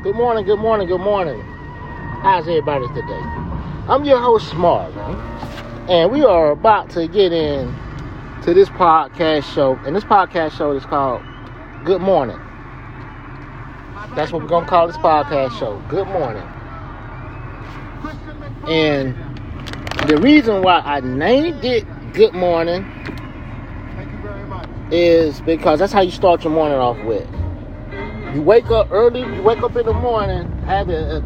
Good morning, good morning, good morning. How's everybody today? I'm your host, Smart, man. And we are about to get in to this podcast show. And this podcast show is called Good Morning. That's what we're going to call this podcast show. Good morning. And the reason why I named it Good Morning is because that's how you start your morning off with. You wake up early, you wake up in the morning, have the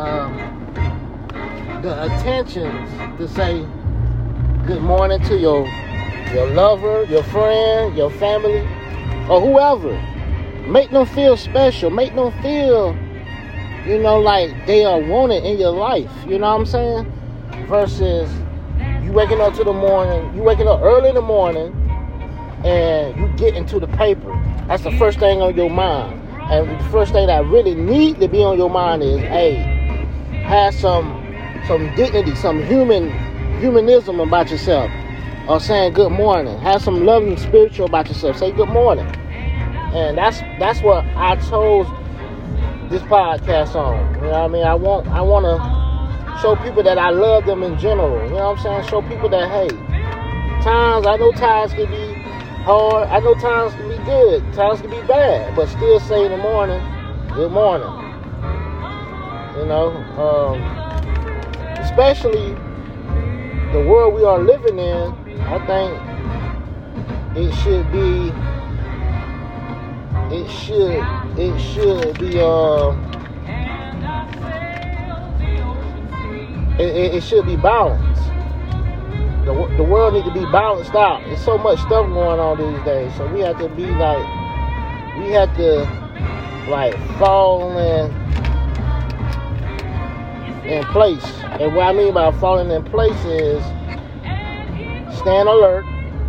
attentions to say good morning to your lover, your friend, your family, or whoever. Make them feel special. Make them feel, like they are wanted in your life. You know what I'm saying? Versus you waking up early in the morning and you get into the paper. That's the first thing on your mind. And the first thing that really need to be on your mind is, hey, have some dignity, some humanism about yourself. Or saying good morning. Have some loving spiritual about yourself. Say good morning. And that's what I chose this podcast on. You know what I mean? I want to show people that I love them in general. You know what I'm saying? Show people that, hey, I know times can be hard. I know times can be good. Times can be bad. But still say in the morning, good morning. Especially the world we are living in, I think it should be balanced. The world needs to be balanced out. There's so much stuff going on these days, so we have to fall in place. And what I mean by falling in place is stand alert,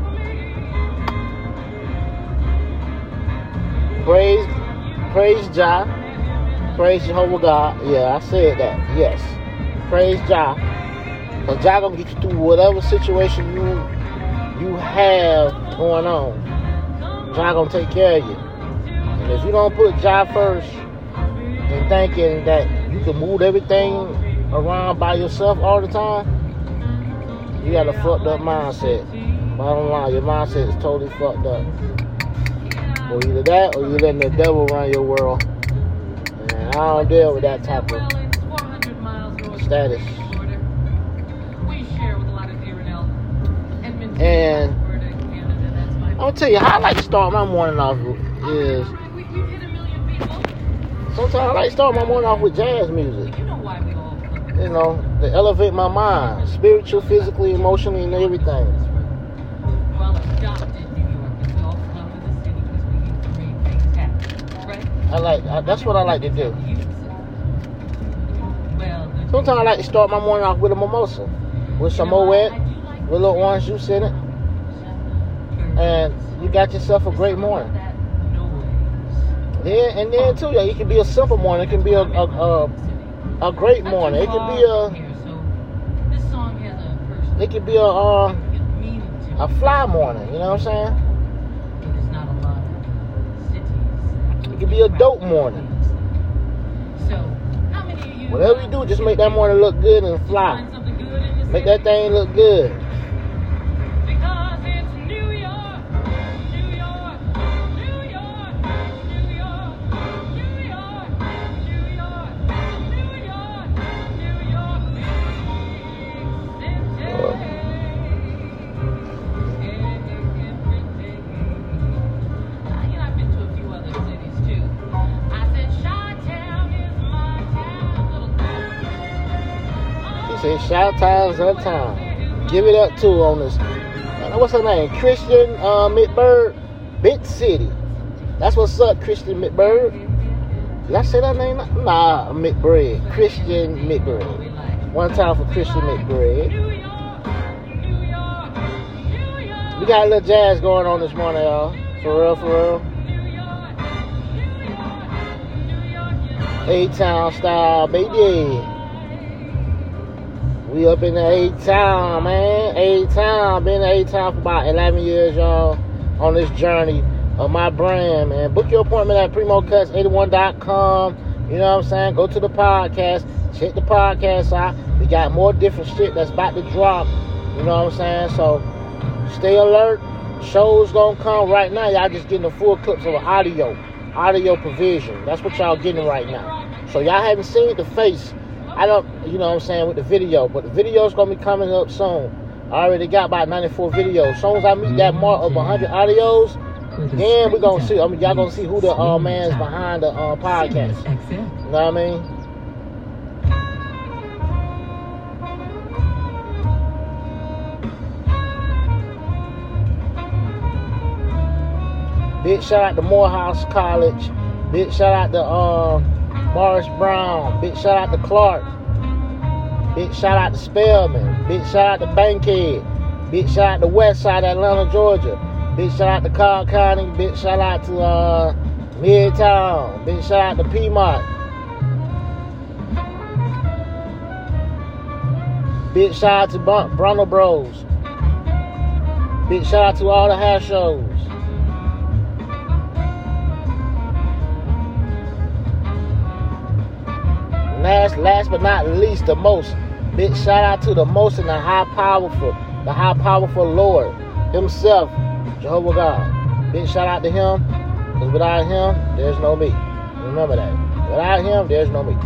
praise Jah, praise Jehovah God. Yeah, I said that. Yes, praise Jah, because Jah gonna get you through whatever situation you have going on. Jah gonna take care of you. And if you don't put Jah first and thinking that you can move everything around by yourself all the time, you got a fucked up mindset. Bottom line, your mindset is totally fucked up. Or either that, or you're letting the devil run your world. And I don't deal with that type of status. And I'll tell you how I like to start my morning off is sometimes I like to start my morning off with jazz music. To elevate my mind, spiritual, physically, emotionally, and everything. That's what I like to do. Sometimes I like to start my morning off with a mimosa, with some Moet, with a little orange juice in it, and you got yourself a great morning. Then too, it can be a simple morning. It can be a great morning. It can be a fly morning. You know what I'm saying? It can be a dope morning. Whatever you do, just make that morning look good and fly. Make that thing look good. Say Chi-Town's her town. Give it up to on this. What's her name? Christian McBird, Bit City. That's what's up, Christian McBird. Did I say that name? Nah, McBread. Christian McBread. One time for Christian McBread. We got a little jazz going on this morning, y'all. For real. A-Town style, baby. We up in the A-Town, man. A-Town. Been in A-Town for about 11 years, y'all. On this journey of my brand, man. Book your appointment at PrimoCuts81.com. You know what I'm saying? Go to the podcast. Check the podcast out. We got more different shit that's about to drop. You know what I'm saying? So stay alert. Shows gonna come right now. Y'all just getting the full clips of audio provision. That's what y'all getting right now. So y'all haven't seen the face. I don't, you know what I'm saying, with the video. But the video's gonna be coming up soon. I already got about 94 videos. As soon as I meet that mark of 100 audios, then we're gonna see. I mean, y'all gonna see who the man's behind the podcast. You know what I mean? Big shout out to Morehouse College. Big shout out to Morris Brown. Big shout out to Clark. Big shout out to Spelman. Big shout out to Bankhead. Big shout out to Westside, Atlanta, Georgia. Big shout out to Cobb County. Big shout out to Midtown. Big shout out to Piedmont. Big shout out to Bruno Bros. Big shout out to all the house shows. Last but not least, the most. Big shout out to the most and the high powerful Lord himself, Jehovah God. Big shout out to him, because without him, there's no me. Remember that. Without him, there's no me.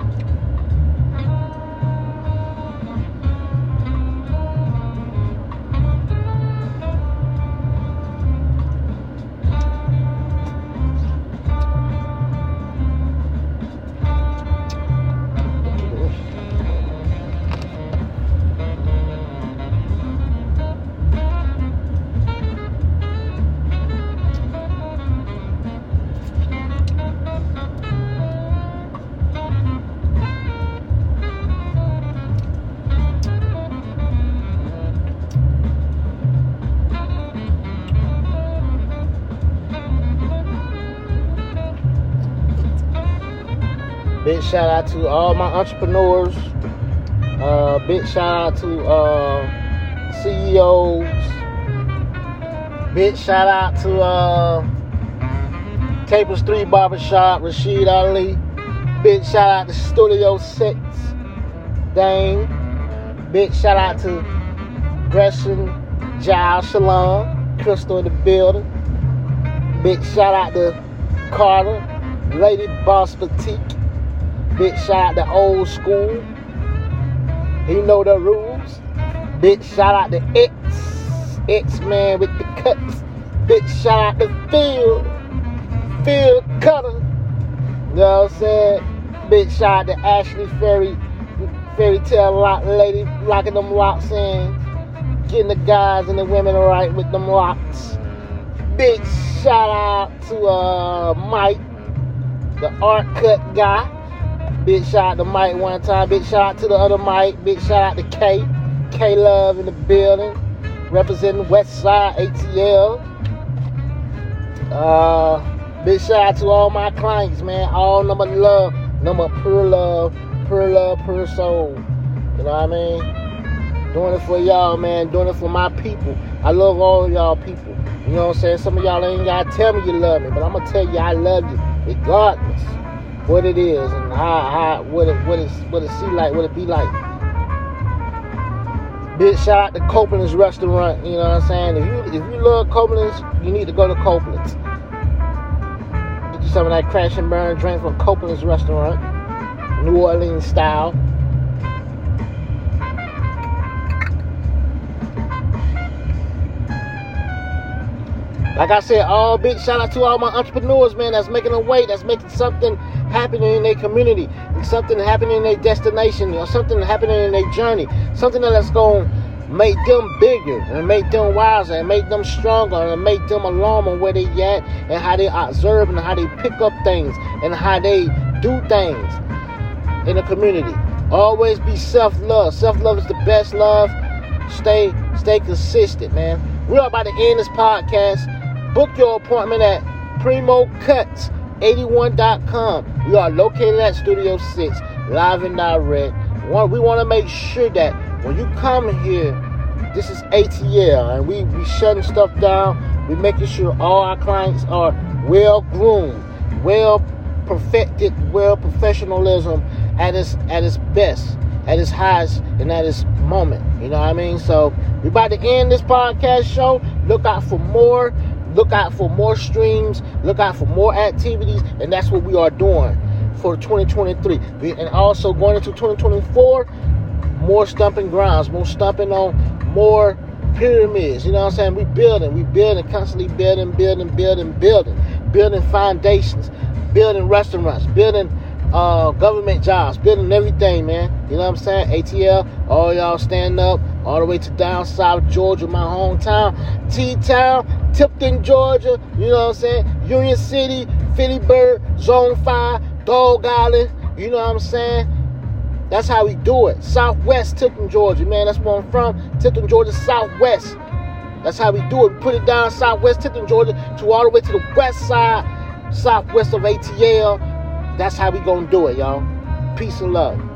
Big shout out to all my entrepreneurs. Big shout out to CEOs. Big shout out to Capers 3 Barbershop, Rashid Ali. Big shout out to Studio 6, Dane. Big shout out to Gresham, Giles, Shalom, Crystal in the building. Big shout out to Carter, Lady Boss Petite. Big shout out to Old School. He know the rules. Big shout out to X-Man with the cuts. Big shout out to Phil Cutter. You know what I'm saying? Big shout out to Ashley Fairy Tale Lock Lady, locking them locks in. Getting the guys and the women right with them locks. Big shout out to Mike, the art cut guy. Big shout out to Mike one time. Big shout out to the other Mike. Big shout out to K Love in the building, representing Westside ATL. Big shout out to all my clients, man. All number love, number pure love, pure soul. You know what I mean? Doing it for y'all, man. Doing it for my people. I love all of y'all people. You know what I'm saying? Some of y'all ain't gotta tell me you love me, but I'm gonna tell you I love you regardless what it is and what it see like, what it be like. Big shout out to Copeland's restaurant. You know what I'm saying? If you love Copeland's, you need to go to Copeland's. Get you some of that crash and burn drink from Copeland's restaurant, New Orleans style. Like I said, all big shout out to all my entrepreneurs, man, that's making a way, that's making something happening in their community, something happening in their destination, or something happening in their journey, something that's going to make them bigger and make them wiser and make them stronger and make them alarm on where they at and how they observe and how they pick up things and how they do things in the community. Always be self-love. Self-love is the best love. Stay consistent, man. We're about to end this podcast. Book your appointment at PrimoCuts81.com. We are located at Studio 6, live and direct. We want to make sure that when you come here, this is ATL, and we shutting stuff down. We making sure all our clients are well groomed, well perfected well professionalism at its best, at its highest, and at its moment. You know what I mean? So we're about to end this podcast show. Look out for more. Look out for more streams. Look out for more activities. And that's what we are doing for 2023. And also going into 2024, more stumping grounds, more stumping on more pyramids. You know what I'm saying? We building, constantly building foundations, building restaurants, building government jobs, building everything, man. You know what I'm saying? ATL, all y'all stand up all the way to down south Georgia, my hometown, T-Town, Tipton, Georgia. You know what I'm saying? Union City, Phillipsburg, Zone 5, Dog Island. You know what I'm saying? That's how we do it. Southwest Tipton, Georgia, man. That's where I'm from. Tipton, Georgia, Southwest. That's how we do it. We put it down Southwest Tipton, Georgia, to all the way to the west side, southwest of ATL. That's how we gonna do it, y'all. Peace and love.